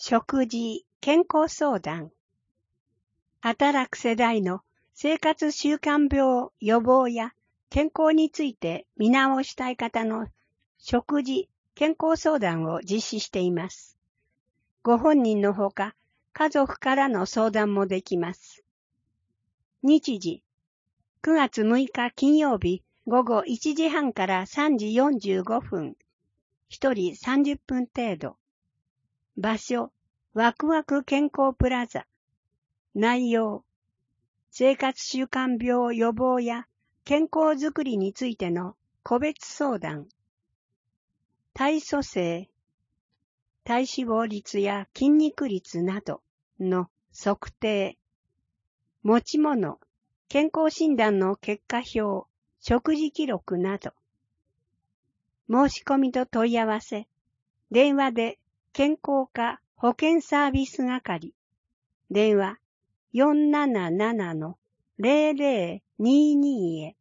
食事、健康相談。働く世代の生活習慣病予防や健康について見直したい方の食事、健康相談を実施しています。ご本人のほか、家族からの相談もできます。日時、9月6日金曜日午後1時半から3時45分。1人30分程度。場所、ワクワク健康プラザ。内容、生活習慣病予防や健康づくりについての個別相談。体組成、体脂肪率や筋肉率などの測定。持ち物、健康診断の結果表、食事記録など。申し込みと問い合わせ。電話で健康課保健サービス係。電話 477-0022 へ。